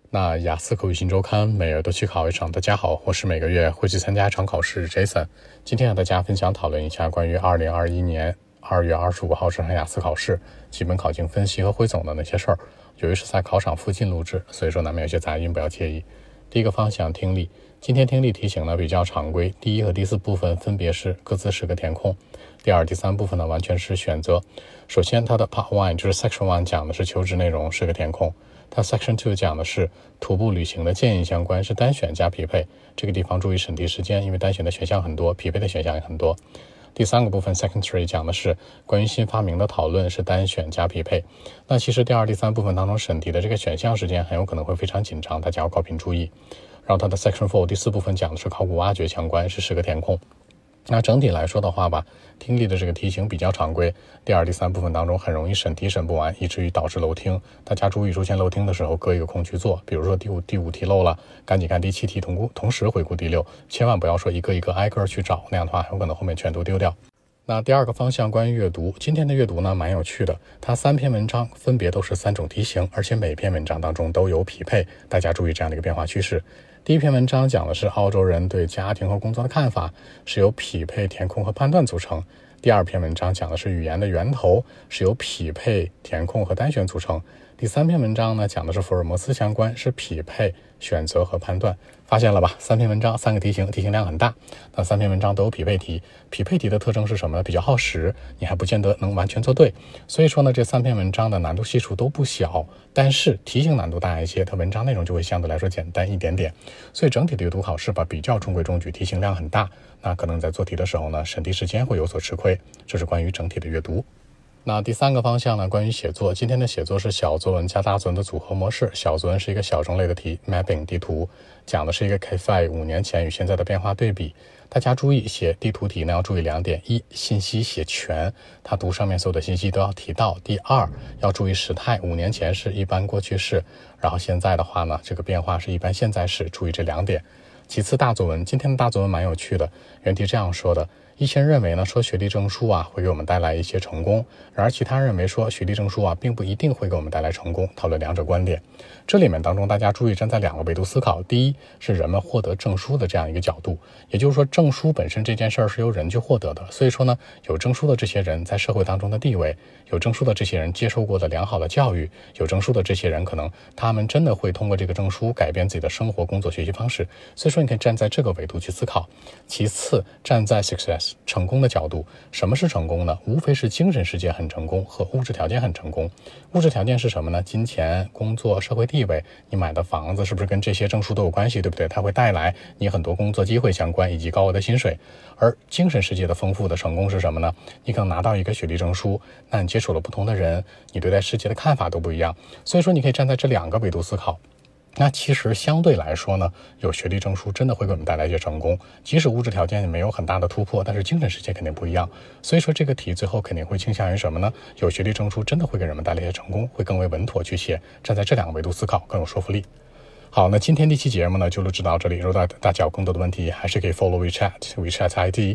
那雅思口语新周刊每月都去考一场。大家好，我是每个月会去参加一场考试 Jason。今天和大家分享讨论一下关于2021年2月25号这场雅思考试基本考情分析和汇总的那些事儿。由于是在考场附近录制，所以说难免有些杂音，不要介意。第一个方向听力，今天听力题型呢比较常规，第一和第四部分分别是各自10个填空，第二、第三部分呢完全是选择。首先它的 Part 1就是 Section 1讲的是求职内容，10个填空。它 Section 2讲的是徒步旅行的建议相关，是单选加匹配。这个地方注意审题时间，因为单选的选项很多，匹配的选项也很多。第三个部分 Section 3讲的是关于新发明的讨论，是单选加匹配。那其实第二、第三部分当中审题的这个选项时间很有可能会非常紧张，大家要高频注意。然后它的 Section 4第四部分讲的是考古挖掘相关，是10个填空。那整体来说的话吧，听力的这个题型比较常规，第二、第三部分当中很容易审题审不完，以至于导致漏听。大家注意出现漏听的时候各一个空去做，比如说第五题漏了，赶紧看第7题，同时回顾第6，千万不要说一个一个挨个去找，那样的话很有可能后面全都丢掉。那第二个方向关于阅读，今天的阅读呢蛮有趣的，它3篇文章分别都是3种题型，而且每篇文章当中都有匹配，大家注意这样的一个变化趋势。第一篇文章讲的是澳洲人对家庭和工作的看法，是由匹配、填空和判断组成。第二篇文章讲的是语言的源头，是由匹配、填空和单选组成。第三篇文章呢讲的是福尔摩斯相关，是匹配、选择和判断。发现了吧？3篇文章3个题型，题型量很大。那3篇文章都有匹配题，匹配题的特征是什么呢？比较耗时，你还不见得能完全做对。所以说呢，这3篇文章的难度系数都不小，但是题型难度大一些，它文章内容就会相对来说简单一点点。所以整体的阅读考试吧，比较中规中矩，题型量很大。那可能在做题的时候呢，审题时间会有所吃亏。这是关于整体的阅读。那第三个方向呢，关于写作，今天的写作是小作文加大作文的组合模式。小作文是一个小种类的题 ，mapping 地图，讲的是一个 K5 5年前与现在的变化对比。大家注意写地图题呢要注意2点：一，信息写全，它读上面所有的信息都要提到；第二，要注意时态，5年前是一般过去式，然后现在的话呢，这个变化是一般现在式，注意这2点。其次大作文，今天的大作文蛮有趣的，原题这样说的：一些人认为呢，说学历证书啊会给我们带来一些成功，然而其他人认为说学历证书啊并不一定会给我们带来成功，讨论2者观点。这里面当中大家注意站在2个维度思考，第一是人们获得证书的这样一个角度，也就是说证书本身这件事儿是由人去获得的，所以说呢，有证书的这些人在社会当中的地位，有证书的这些人接受过的良好的教育，有证书的这些人可能他们真的会通过这个证书改变自己的生活、工作、学习方式，所以说你可以站在这个维度去思考。其次站在 success 成功的角度，什么是成功呢？无非是精神世界很成功和物质条件很成功。物质条件是什么呢？金钱、工作、社会地位，你买的房子是不是跟这些证书都有关系，对不对？它会带来你很多工作机会相关以及高额的薪水。而精神世界的丰富的成功是什么呢？你可能拿到一个学历证书，那你接触了不同的人，你对待世界的看法都不一样，所以说你可以站在这2个维度思考。那其实相对来说呢，有学历证书真的会给我们带来一些成功，即使物质条件没有很大的突破，但是精神世界肯定不一样。所以说这个题最后肯定会倾向于什么呢？有学历证书真的会给人们带来一些成功，会更为稳妥去写，站在这2个维度思考更有说服力。好，那今天这期节目呢就录制到这里，如果大家有更多的问题，还是可以 follow WeChat ID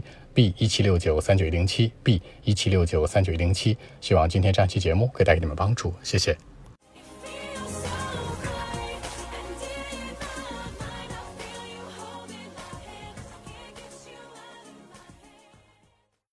B176939107 B176939107，希望今天这样期节目可以带给你们帮助，谢谢。